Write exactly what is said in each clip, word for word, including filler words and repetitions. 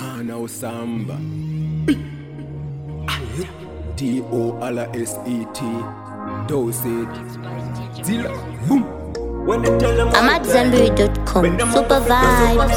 Mana Osamba D O L S E T Dosed Zilla Boom. I'm at Zenberry dot com. Super vibes.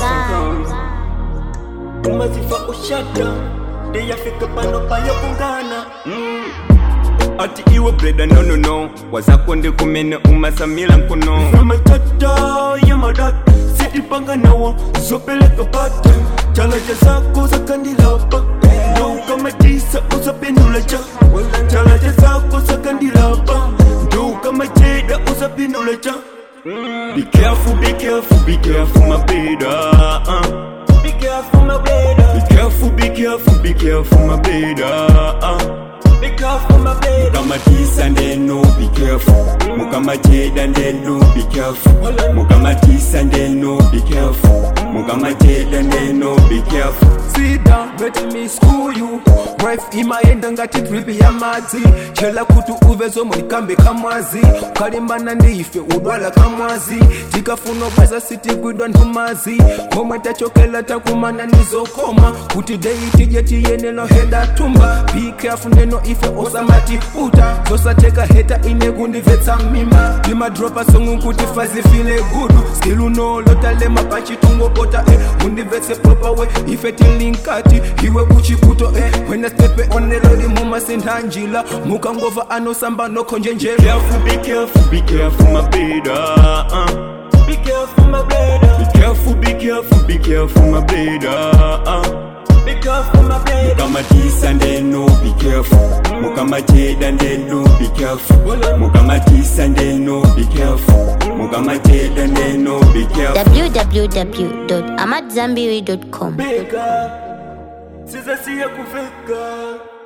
Umazifa ushata Deya fika pano paya kungana Ati iwe breda no no no Wazakonde kumene umasamila nkuno Ramatata ya madata Sidi panga nawa Zopeleka pata Chalaja zako za kandilapa Ndo ukamatisa uzapinulacha Chalaja zako za kandilapa Ndo ukamatida uzapinulacha Be careful, be careful, be careful my brother uh. Be careful my brother Be careful, be careful, be careful my brother uh. Be careful my brother Mukamatisa ndeno be careful Mukamateda ndeno be careful Mukamatisa ndeno be careful Mukamateda ndeno be careful. Sit down, let me school you. Wife imaenda ngati drip ya madzi. Chela kutu uvezo mwikambe kamwazi. Kalimbana ndife udwala kamwazi. Tikafuno baza siti gwidwa ntumazi. Komwe tachokela takumana nizokoma. Kuti deiti jeti yenelo heda tumba. Be careful neno ife osamati uta. Zosa teka heta inegundi vetsa mima. Lima dropa songu kuti fazi file gudu. Still no lotale mapachi tungo pota eh. Undi vetse proper way ife tilinkati. Iwe kuchi kuto eh. When I step on the lodi muma sentanjila. Mukangova ano samba no konje njela. Be careful, be careful, be careful my brother uh. Be careful my brother Be careful, be careful, be careful my brother uh. Be careful my brother Mukamatisa ndeno be careful Mukamateda ndeno be careful Mukamatisa ndeno be careful Mukamateda ndeno be careful. w w w dot amat zenberry dot com Beka Siza siya kufika